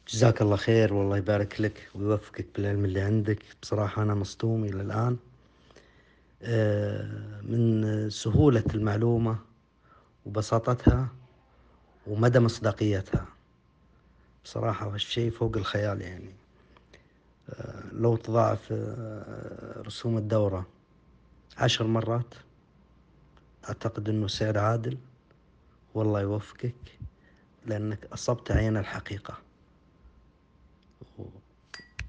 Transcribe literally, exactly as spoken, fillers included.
جزاك الله خير والله يبارك لك ويوفقك بالعلم اللي عندك. بصراحة أنا مصدوم إلى الآن آه، من سهولة المعلومة وبساطتها ومدى مصداقيتها. بصراحة هالشيء فوق الخيال يعني. آه، لو تضاعف آه، رسوم الدورة عشر مرات أعتقد أنه سعر عادل. والله يوفقك لأنك أصبت عين الحقيقة.